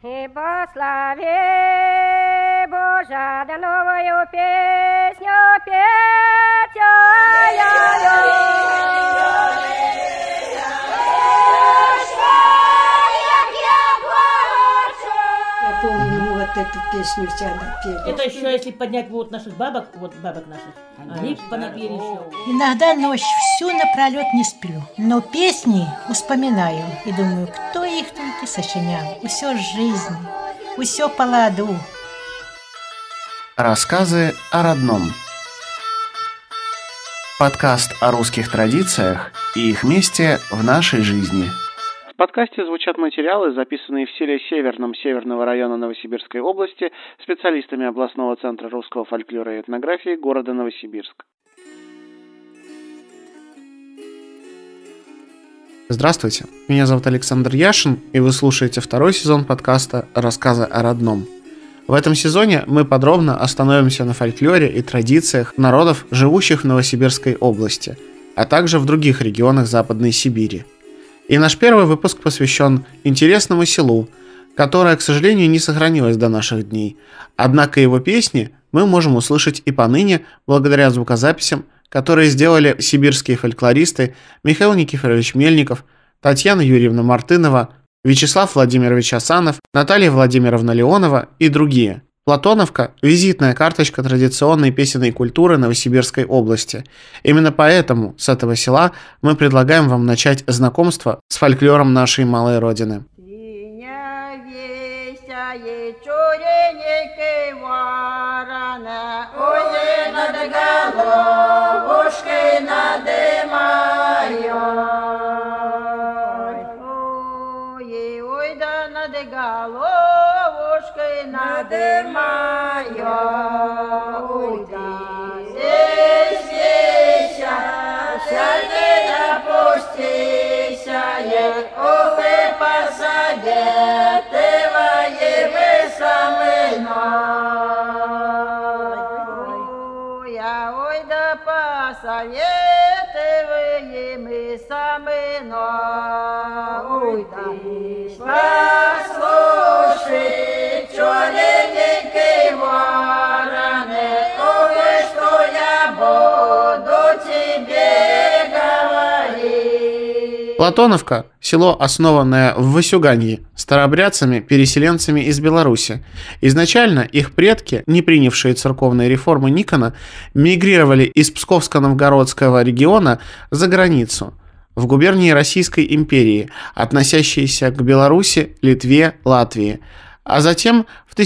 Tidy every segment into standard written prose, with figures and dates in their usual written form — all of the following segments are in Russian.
Ибо слави Божа, да новую песню петь. Я помню вот эту песню всегда пели. Это еще если поднять вот наших бабок, вот бабок наших, они понапели еще. Иногда ночь всю напролет не сплю, но песни вспоминаю и думаю, кто их только сочинял. Усё жизнь, усё по ладу. Рассказы о родном. Подкаст о русских традициях и их месте в нашей жизни. В подкасте звучат материалы, записанные в селе Северном Северного района Новосибирской области специалистами областного центра русского фольклора и этнографии города Новосибирск. Здравствуйте, меня зовут Александр Яшин, и вы слушаете второй сезон подкаста «Рассказы о родном». В этом сезоне мы подробно остановимся на фольклоре и традициях народов, живущих в Новосибирской области, а также в других регионах Западной Сибири. И наш первый выпуск посвящен интересному селу, которое, к сожалению, не сохранилось до наших дней. Однако его песни мы можем услышать и поныне благодаря звукозаписям, которые сделали сибирские фольклористы Михаил Никифорович Мельников, Татьяна Юрьевна Мартынова, Вячеслав Владимирович Асанов, Наталья Владимировна Леонова и другие. Платоновка – визитная карточка традиционной песенной культуры Новосибирской области. Именно поэтому с этого села мы предлагаем вам начать знакомство с фольклором нашей малой родины. Головушкой надымаю, здесь вися, сядь опустися, ох и посоветываемы со мной. Ой да посоветываемы со мной. Ой да послушай, черненький вороны, ох, что я буду тебе говорить. Платоновка – село, основанное в Васюганье старообрядцами, переселенцами из Беларуси. Изначально их предки, не принявшие церковные реформы Никона, мигрировали из Псковско-Новгородского региона за границу, в губернии Российской империи, относящиеся к Беларуси, Литве, Латвии, а затем в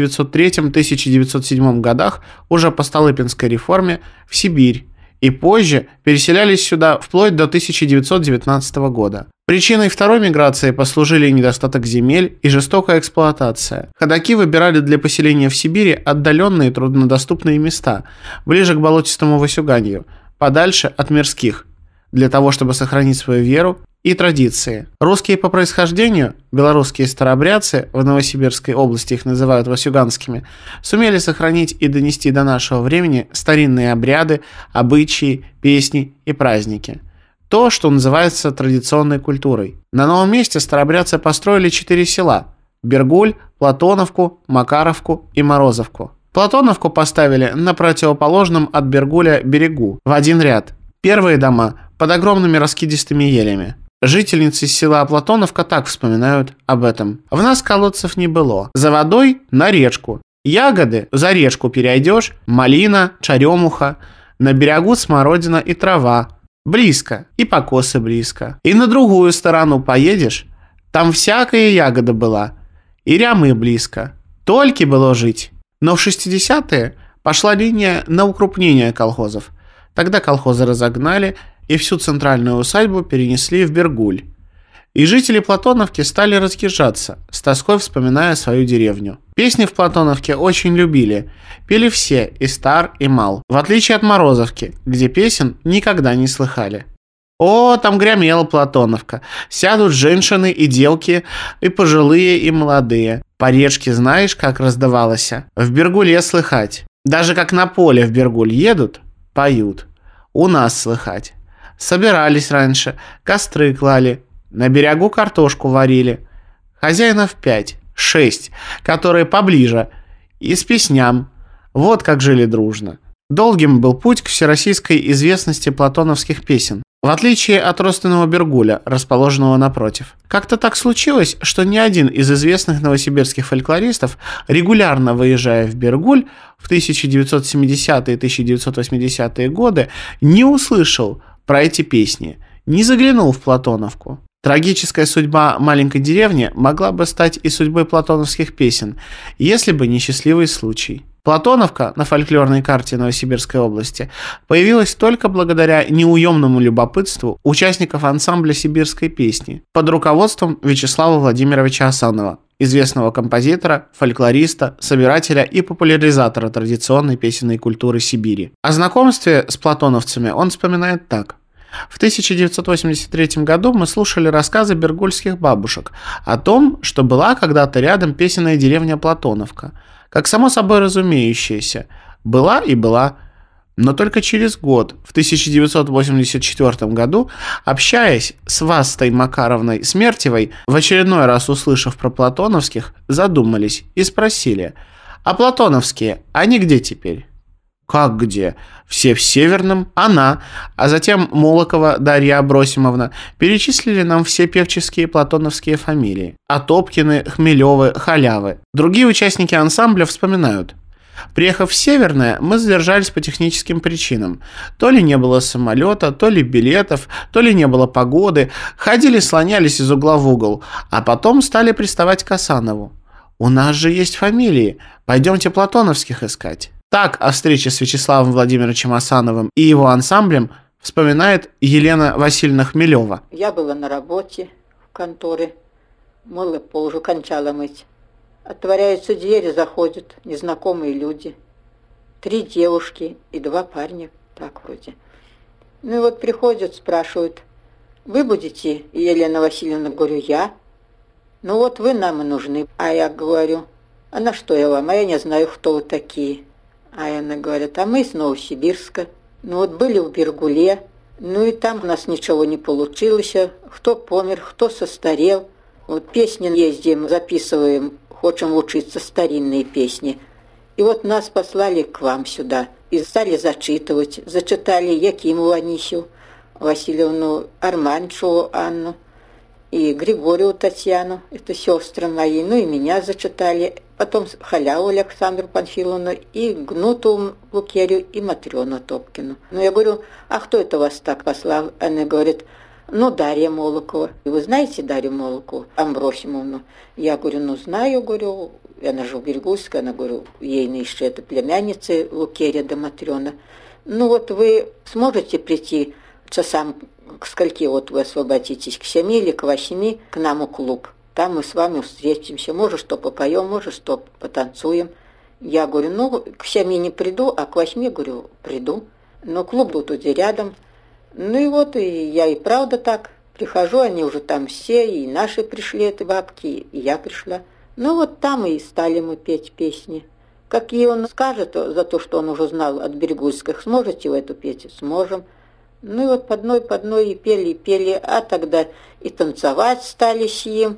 1903-1907 годах уже по Столыпинской реформе в Сибирь, и позже переселялись сюда вплоть до 1919 года. Причиной второй миграции послужили недостаток земель и жестокая эксплуатация. Ходаки выбирали для поселения в Сибири отдаленные труднодоступные места, ближе к болотистому Васюганью, подальше от мирских, для того, чтобы сохранить свою веру и традиции. Русские по происхождению, белорусские старообрядцы, в Новосибирской области их называют васюганскими, сумели сохранить и донести до нашего времени старинные обряды, обычаи, песни и праздники. То, что называется традиционной культурой. На новом месте старообрядцы построили 4 села – Бергуль, Платоновку, Макаровку и Морозовку. Платоновку поставили на противоположном от Бергуля берегу, в один ряд. Первые дома под огромными раскидистыми елями. Жительницы села Платоновка так вспоминают об этом. В нас колодцев не было. За водой на речку. Ягоды за речку перейдешь. Малина, черемуха. На берегу смородина и трава. Близко. И покосы близко. И на другую сторону поедешь. Там всякая ягода была. И рямы близко. Только было жить. Но в 60-е пошла линия на укрупнение колхозов. Тогда колхозы разогнали и всю центральную усадьбу перенесли в Бергуль. И жители Платоновки стали разъезжаться, с тоской вспоминая свою деревню. Песни в Платоновке очень любили, пели все, и стар, и мал, в отличие от Морозовки, где песен никогда не слыхали. О, там гремела Платоновка, сядут женщины и девки, и пожилые, и молодые. По речке знаешь, как раздавалось? В Бергуле слыхать. Даже как на поле в Бергуль едут, поют. У нас слыхать. Собирались раньше, костры клали, на берегу картошку варили. Хозяинов 5, 6, которые поближе, и с песням. Вот как жили дружно. Долгим был путь к всероссийской известности платоновских песен, в отличие от родственного Бергуля, расположенного напротив. Как-то так случилось, что ни один из известных новосибирских фольклористов, регулярно выезжая в Бергуль в 1970-е и 1980-е годы, не услышал про эти песни, не заглянул в Платоновку. Трагическая судьба маленькой деревни могла бы стать и судьбой платоновских песен, если бы не счастливый случай. Платоновка на фольклорной карте Новосибирской области появилась только благодаря неуемному любопытству участников ансамбля сибирской песни под руководством Вячеслава Владимировича Асанова, известного композитора, фольклориста, собирателя и популяризатора традиционной песенной культуры Сибири. О знакомстве с платоновцами он вспоминает так. В 1983 году мы слушали рассказы бергульских бабушек о том, что была когда-то рядом песенная деревня Платоновка. Как само собой разумеющееся, была и была. Но только через год, в 1984 году, общаясь с Вастой Макаровной Смертевой, в очередной раз услышав про платоновских, задумались и спросили: «А платоновские, они где теперь?» «Как где? Все в Северном, она, а затем Молокова Дарья Абросимовна перечислили нам все певческие платоновские фамилии. Атопкины, Хмелевы, Халявы. Другие участники ансамбля вспоминают. Приехав в Северное, мы задержались по техническим причинам. То ли не было самолета, то ли билетов, то ли не было погоды. Ходили, слонялись из угла в угол, а потом стали приставать к Асанову. У нас же есть фамилии, пойдемте платоновских искать». Так о встрече с Вячеславом Владимировичем Асановым и его ансамблем вспоминает Елена Васильевна Хмелева. Я была на работе в конторе, мыла пол, уже кончала мыть. Отворяются двери, заходят незнакомые люди. 3 девушки и 2 парня, так вроде. Ну и вот приходят, спрашивают: «Вы будете?» Елена Васильевна, говорю, я. «Ну вот вы нам и нужны». А я говорю: «А на что я вам? А я не знаю, кто вы такие». А она говорит: «А мы из Новосибирска. Ну вот были в Бергуле, ну и там у нас ничего не получилось. Кто помер, кто состарел. Вот песни ездим, записываем, хотим учиться старинные песни. И вот нас послали к вам сюда. И стали зачитывать. Зачитали Якимову Анисию Васильевну, Арманчеву Анну и Григорию Татьяну, это сестры мои, ну и меня зачитали. Потом Халяву Александру Панфиловну и Гнуту Лукерию и Матрёну Топкину. Ну я говорю: «А кто это вас так послал?» Она говорит: «Ну, Дарья Молокова». «Вы знаете Дарью Молокову Амбросимовну?» Я говорю: «Ну, знаю», говорю. Она же в Бергульской, она, говорю, ейная еще это племянница Лукерия да Матрёна. «Ну вот вы сможете прийти часам к скольки вот вы освободитесь, к 7 или к 8 к нам в клуб? Там мы с вами встретимся, может, что попоем, может, что потанцуем». Я говорю: «Ну, к 7 не приду, а к 8, говорю, приду. Но клуб был тут рядом». Ну и вот, и я и правда так прихожу, они уже там все, и наши пришли, эти бабки, и я пришла. Ну вот там и стали мы петь песни. Какие он скажет за то, что он уже знал от Бергульских: «Сможете вы эту петь?» «Сможем». Ну и вот по одной и пели, а тогда и танцевать стали с ним.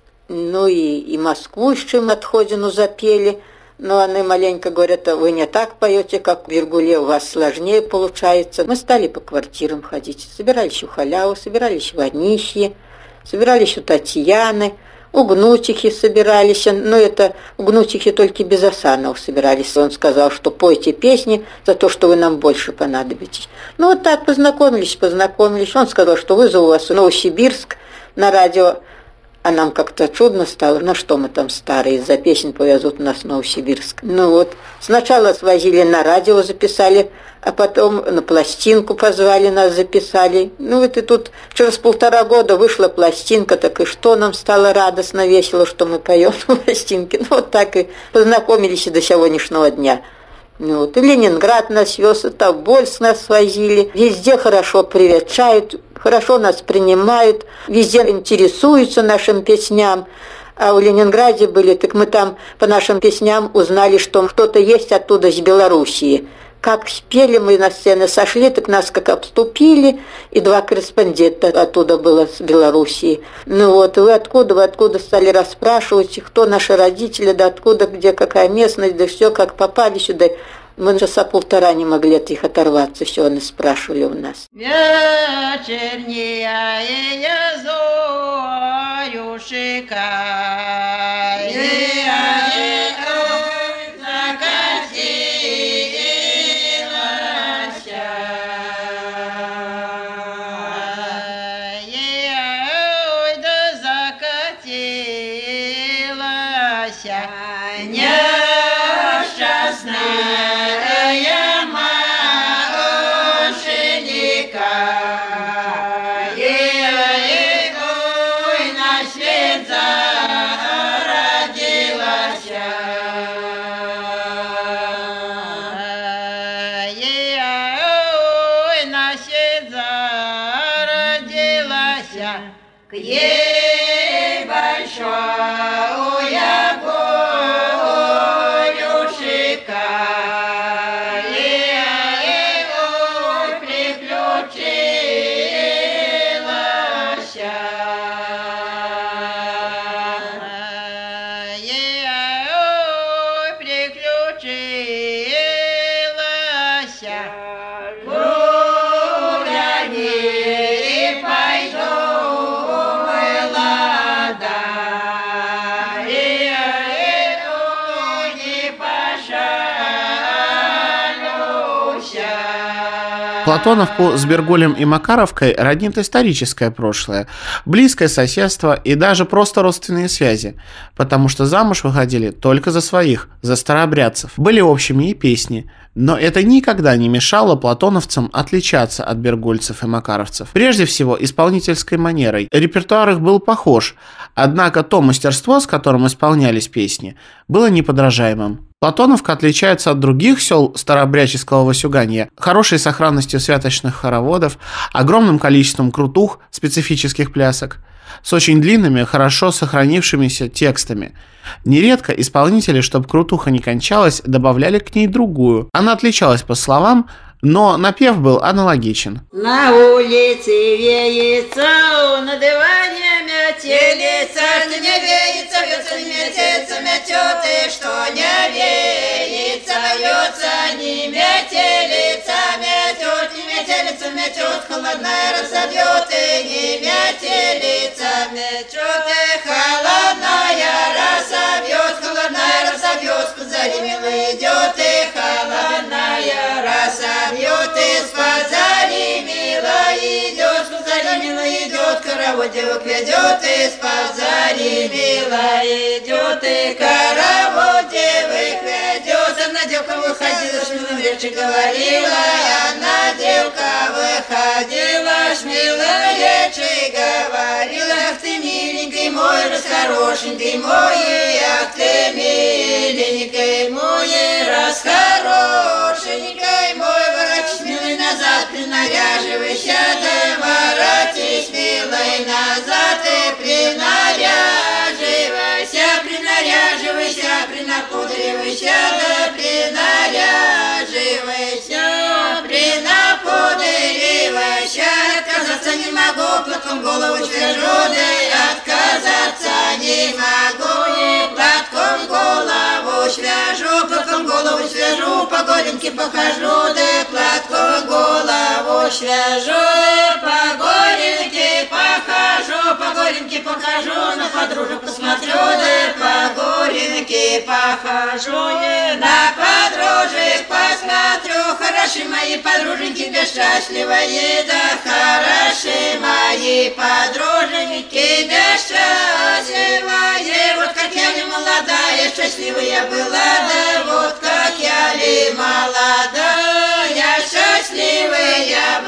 Ну и Москву с чем отходину запели. Но они маленько говорят: «А вы не так поете, как в Бергуле, у вас сложнее получается». Мы стали по квартирам ходить. Собирались у Халявы, собирались у Анихи, собирались у Татьяны, у Гнутихи собирались. Но это у Гнутихи только без Асанова собирались. Он сказал, что пойте песни за то, что вы нам больше понадобитесь. Ну вот так познакомились. Он сказал, что вызову вас в Новосибирск на радио. А нам как-то чудно стало, на что мы там старые, из-за песен повезут нас в Новосибирск. Ну вот, сначала свозили на радио, записали, а потом на пластинку позвали, нас записали. Ну вот и тут через 1,5 года вышла пластинка, так и что нам стало радостно, весело, что мы поем на пластинке. Ну вот так и познакомились и до сегодняшнего дня. Ну вот, и Ленинград нас вез, и Тобольск нас свозили. Везде хорошо привечают, хорошо нас принимают, везде интересуются нашим песням. А в Ленинграде были, так мы там по нашим песням узнали, что кто-то есть оттуда, из Белоруссии. Как спели мы на сцене, сошли, так нас как обступили, и 2 корреспондента оттуда было, с Белоруссии. Ну вот, вы откуда стали расспрашивать, кто наши родители, да откуда, где, какая местность, да все, как попали сюда. Мы часа 1,5 не могли от них оторваться, все они спрашивали у нас. Вечерняя зорю шикает, к ей большую горю шикает, приключилась. Платоновку с Берголем и Макаровкой роднит историческое прошлое, близкое соседство и даже просто родственные связи, потому что замуж выходили только за своих, за старообрядцев. Были общими и песни, но это никогда не мешало платоновцам отличаться от бергольцев и макаровцев. Прежде всего, исполнительской манерой. Репертуар их был похож, однако то мастерство, с которым исполнялись песни, было неподражаемым. Платоновка отличается от других сел старообрядческого Васюганья хорошей сохранностью святочных хороводов, огромным количеством крутух, специфических плясок, с очень длинными, хорошо сохранившимися текстами. Нередко исполнители, чтобы крутуха не кончалась, добавляли к ней другую. Она отличалась по словам, но напев был аналогичен. На улице веется, на диване метелица, что не веется, вьется, не метется, метет, и что не веется, вьется, не метелица, метет, не метелица, метет, холодная разобьет, и не метелица, метет, и холодная разобьет, позади мило идет, и холодная разобьет. Из-под зари мило идет, хоровод девок ведет, из-под зари мило идет, и хоровод девок ведет. Одна девка выходила, с милым речи говорила, одна девка выходила, с милым речи говорила, ах ты, миленький мой, расхорошенький мой, ах ты, миленький мой, расхорошенький мой, воротись, милый, назад, принаряживайся, да воротись, милый, назад, и принаряживайся, принапудривайся, да принапудривайся, отказаться не могу, платком голову свяжу, да отказаться не могу, платком голову свяжу, по голеньке похожу, да платком голову свяжу, по голеньке похожу, на подружек посмотрю, да по голеньке похожу, на подружек посмотрю, хороши мои подруженьки, да счастливые, да хороши мои подруженьки, да счастливые, вот как я ли молодая, счастливая была, да вот как я ли молодая, счастливая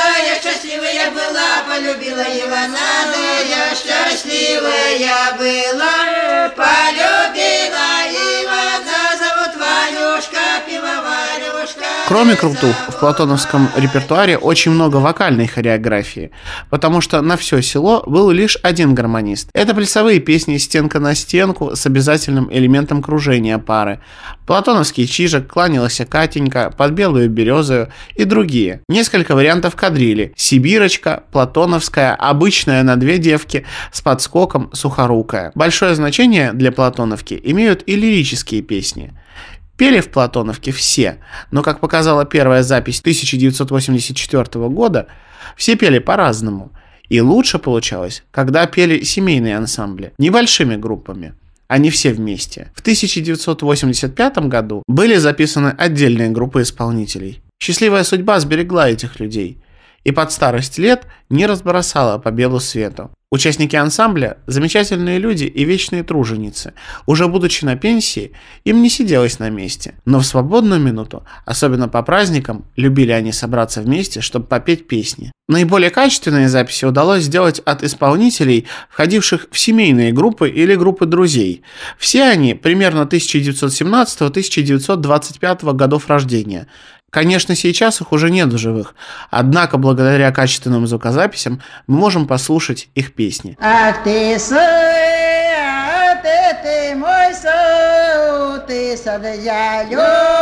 была, полюбила его надо, я счастливая была, полюбила его, зовут Валюшка, пивоварюшка. Кроме крутух, в платоновском репертуаре очень много вокальной хореографии, потому что на все село был лишь один гармонист. Это плясовые песни «Стенка на стенку» с обязательным элементом кружения пары, платоновский «Чижик», «Кланялась Катенька», «Под белую березою» и другие. Несколько вариантов кадрили: «Сибирочка», «Платоновская», «Обычная на две девки», с подскоком, «Сухорукая». Большое значение для платоновки имеют и лирические песни. Пели в Платоновке все, но, как показала первая запись 1984 года, все пели по-разному. И лучше получалось, когда пели семейные ансамбли, небольшими группами, а не все вместе. В 1985 году были записаны отдельные группы исполнителей. Счастливая судьба сберегла этих людей и под старость лет не разбросала по белу свету. Участники ансамбля – замечательные люди и вечные труженицы. Уже будучи на пенсии, им не сиделось на месте. Но в свободную минуту, особенно по праздникам, любили они собраться вместе, чтобы попеть песни. Наиболее качественные записи удалось сделать от исполнителей, входивших в семейные группы или группы друзей. Все они примерно 1917-1925 годов рождения. Конечно, сейчас их уже нет в живых, однако благодаря качественным звукозаписям мы можем послушать их песни. Ах ты сын, ты мой сын, ты сад зеленый,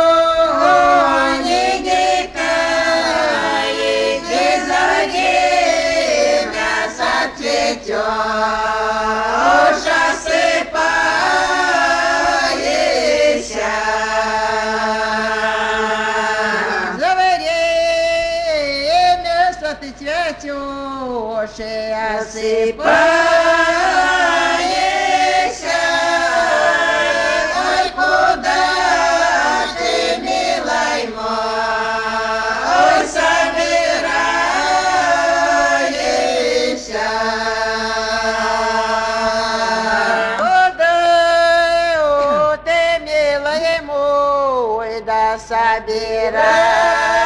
иди за меня сответешь, осыпаешься. Ты цветешь и осыпаешься. Ой, куда ты, милый мой, собираешься? Куда ты, милый мой, да собираешься?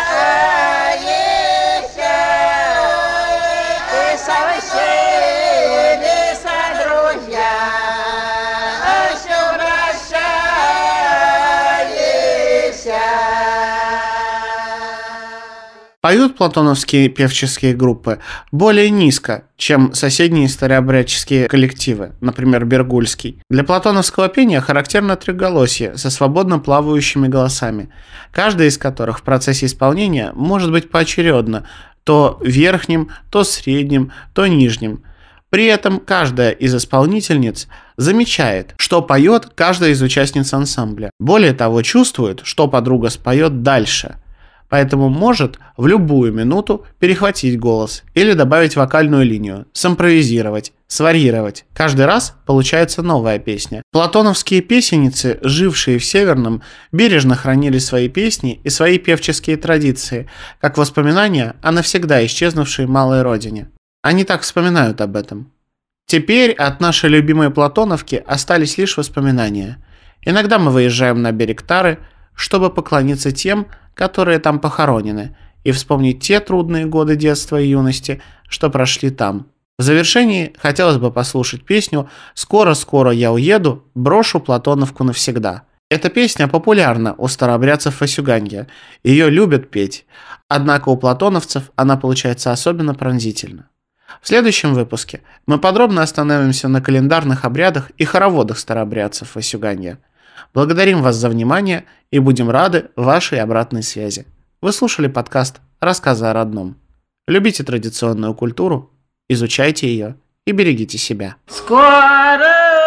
Поют платоновские певческие группы более низко, чем соседние старообрядческие коллективы, например, Бергульский. Для платоновского пения характерно трехголосье со свободно плавающими голосами, каждый из которых в процессе исполнения может быть поочередно то верхним, то средним, то нижним. При этом каждая из исполнительниц замечает, что поет каждая из участниц ансамбля. Более того, чувствует, что подруга споет дальше. Поэтому может в любую минуту перехватить голос или добавить вокальную линию, симпровизировать, сварьировать. Каждый раз получается новая песня. Платоновские песенницы, жившие в Северном, бережно хранили свои песни и свои певческие традиции, как воспоминания о навсегда исчезнувшей малой родине. Они так вспоминают об этом. Теперь от нашей любимой Платоновки остались лишь воспоминания. Иногда мы выезжаем на берег Тары, чтобы поклониться тем, которые там похоронены, и вспомнить те трудные годы детства и юности, что прошли там. В завершении хотелось бы послушать песню «Скоро-скоро я уеду, брошу Платоновку навсегда». Эта песня популярна у старообрядцев Васюганья, ее любят петь, однако у платоновцев она получается особенно пронзительна. В следующем выпуске мы подробно остановимся на календарных обрядах и хороводах старообрядцев Васюганья. Благодарим вас за внимание и будем рады вашей обратной связи. Вы слушали подкаст «Рассказы о родном». Любите традиционную культуру, изучайте ее и берегите себя. Скоро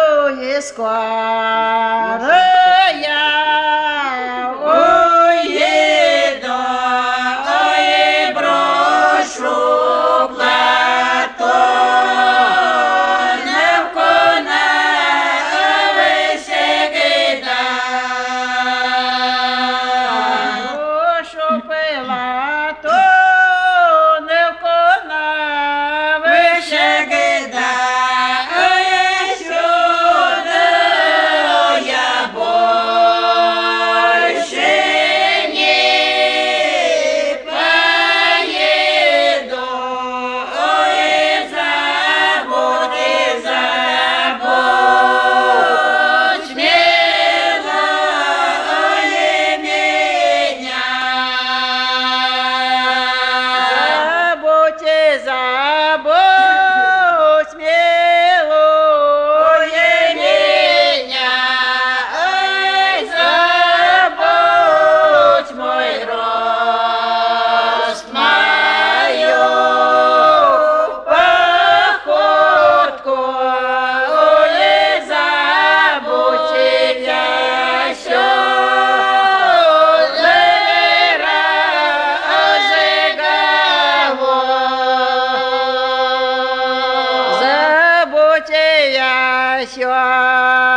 я уеду и брошу Платоновку навсегда. Брошу Платоновку навсегда. все.